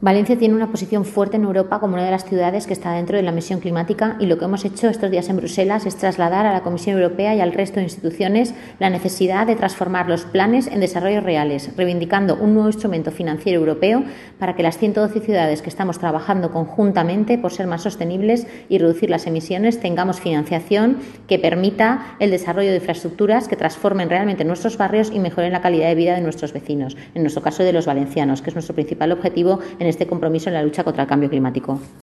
Valencia tiene una posición fuerte en Europa como una de las ciudades que está dentro de la misión climática y lo que hemos hecho estos días en Bruselas es trasladar a la Comisión Europea y al resto de instituciones la necesidad de transformar los planes en desarrollos reales, reivindicando un nuevo instrumento financiero europeo para que las 112 ciudades que estamos trabajando conjuntamente por ser más sostenibles y reducir las emisiones tengamos financiación que permita el desarrollo de infraestructuras que transformen realmente nuestros barrios y mejoren la calidad de vida de nuestros vecinos, en nuestro caso de los valencianos, que es nuestro principal objetivo en este compromiso en la lucha contra el cambio climático.